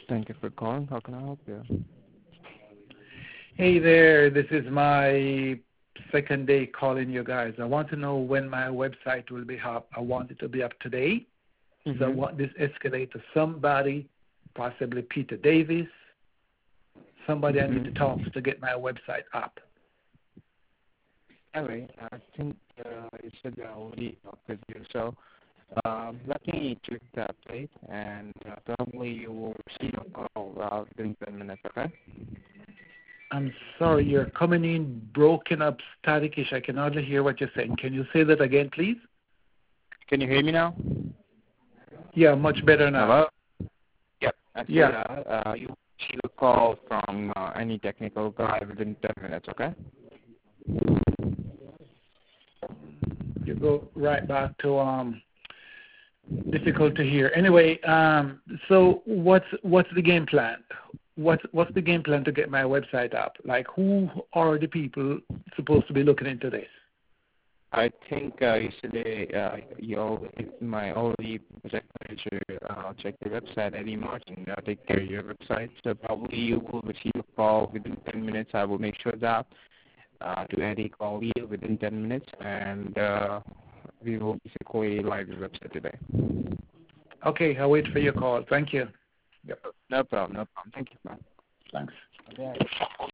Thank you for calling. How can I help you? Hey there, this is my second day calling you guys. I want to know when my website will be up. I want it to be up today. So I want this escalate to somebody, possibly Peter Davis, somebody I need to talk to get my website up. Anyway, I think you said you're already up with you. So let me check the update, and probably you will receive a call within 10 minutes, okay? I'm sorry, you're coming in broken up, static-ish. I can hardly hear what you're saying. Can you say that again, please? Can you hear me now? Yeah, much better now. Hello? Yep. Yeah. You will receive a call from any technical guy within 10 minutes, okay? You go right back to difficult to hear. Anyway, so what's the game plan? What's the game plan to get my website up? Like, who are the people supposed to be looking into this? I think yesterday my already project manager checked your website, Eddie Martin, take care of your website. So probably you will receive a call within 10 minutes. I will make sure that to Eddie call you within 10 minutes, and we will basically live your website today. Okay, I'll wait for your call. Thank you. Yep. No problem. Thank you, man. Thanks. Okay.